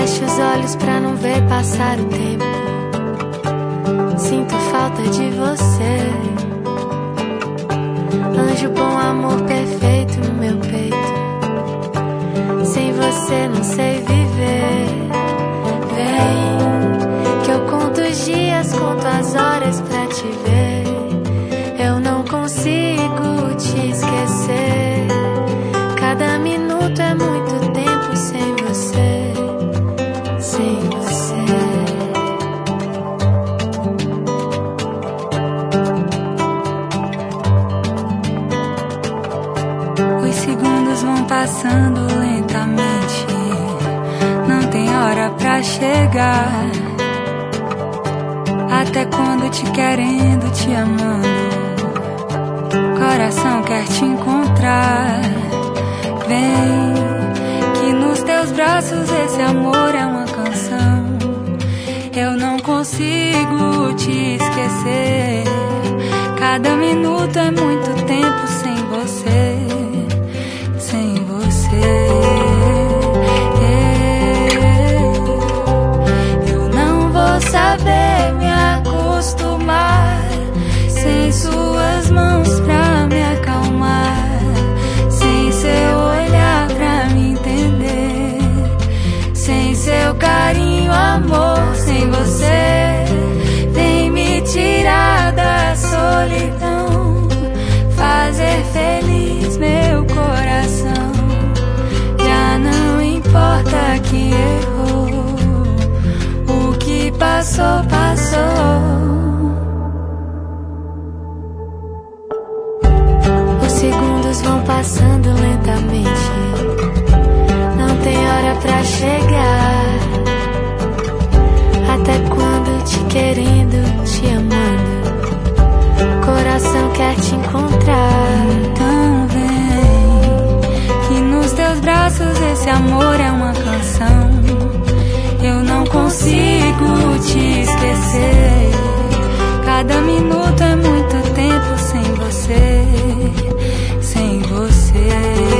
Fecho os olhos pra não ver passar o tempo. Sinto falta de você. Anjo bom, amor perfeito no meu peito. Sem você não sei viver. Vem, que eu conto os dias, conto as horas pra te ver. Eu não consigo te esquecer. Cada minuto é muito tempo sem você. Sem você. Os segundos vão passando lentamente. Não tem hora pra chegar. Até quando te querendo, te amando, coração quer te encontrar. Vem, que nos teus braços esse amor é uma canção. Eu não consigo te esquecer. Cada minuto é muito tempo sem você. Sem você. Eu não vou saber me acostumar sem suas mãos pra me acalmar, sem seu olhar pra me entender, sem seu carinho, amor. Sem você, vem me tirar da solidão, fazer feliz meu coração. Já não importa que errou, o que passou, passou. Os segundos vão passando lentamente. Não tem hora pra chegar. Até quando te querendo, te amando, coração quer te encontrar. Então vem, que nos teus braços esse amor é uma canção. Eu não consigo te esquecer. Cada minuto é muito tempo sem você. Sem você.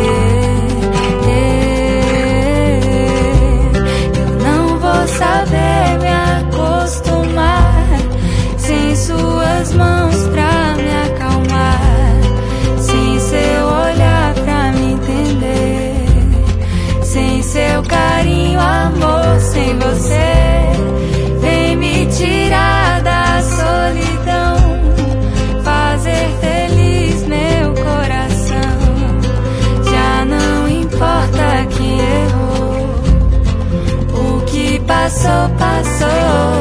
Eu não vou saber me acostumar sem suas mãos pra me acalmar, sem seu olhar pra me entender, sem seu carinho, amor. Sem você, vem me tirar da solidão, fazer feliz meu coração. Já não importa que errou, o que passou, passou.